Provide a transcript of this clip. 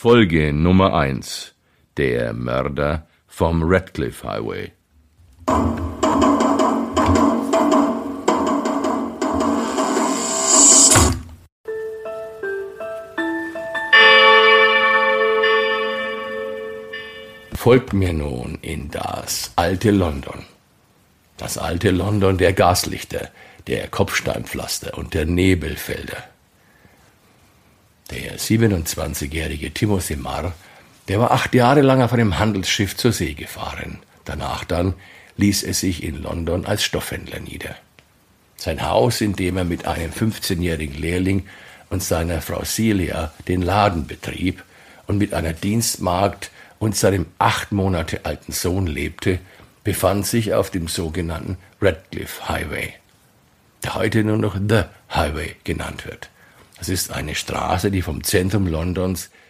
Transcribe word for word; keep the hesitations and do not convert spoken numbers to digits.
Folge Nummer eins: Der Mörder vom Ratcliffe Highway. Folgt mir nun in das alte London. Das alte London der Gaslichter, der Kopfsteinpflaster und der Nebelfelder. Der siebenundzwanzigjährige Timothy Marr, der war acht Jahre lang auf einem Handelsschiff zur See gefahren. Danach dann ließ er sich in London als Stoffhändler nieder. Sein Haus, in dem er mit einem fünfzehnjährigen Lehrling und seiner Frau Celia den Laden betrieb und mit einer Dienstmagd und seinem acht Monate alten Sohn lebte, befand sich auf dem sogenannten Ratcliffe Highway, der heute nur noch The Highway genannt wird. Das ist eine Straße, die vom Zentrum Londons